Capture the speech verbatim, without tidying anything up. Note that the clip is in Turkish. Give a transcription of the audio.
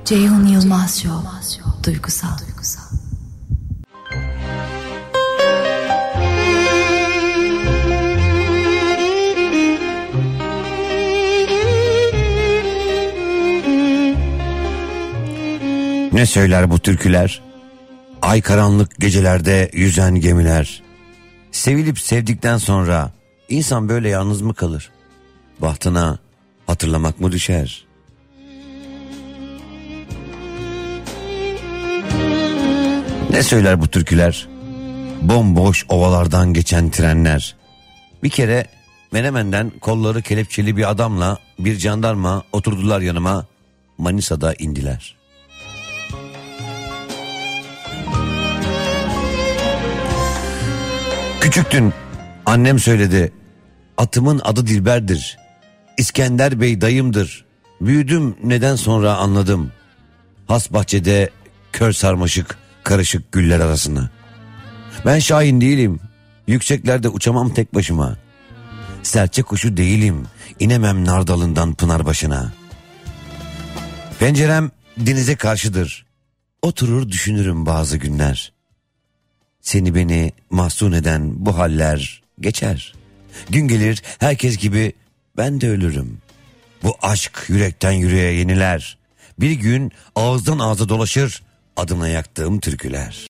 Ceyhun Yılmaz Show. Duygusal. Ne söyler bu türküler? Ay karanlık gecelerde yüzen gemiler. Sevilip sevdikten sonra insan böyle yalnız mı kalır? Bahtına hatırlamak mı düşer? Ne söyler bu türküler? Bomboş ovalardan geçen trenler. Bir kere Menemen'den kolları kelepçeli bir adamla bir jandarma oturdular yanıma. Manisa'da indiler. Küçüktün, annem söyledi. Atımın adı Dilber'dir. İskender Bey dayımdır. Büyüdüm, neden sonra anladım. Has bahçede kör sarmaşık karışık güller arasına. Ben şahin değilim. Yükseklerde uçamam tek başıma. Serçe kuşu değilim. İnemem nar dalından pınar başına. Pencerem denize karşıdır. Oturur düşünürüm bazı günler. Seni beni mahzun eden bu haller geçer. Gün gelir herkes gibi ben de ölürüm. Bu aşk yürekten yüreğe yeniler. Bir gün ağızdan ağza dolaşır adımla yaktığım türküler.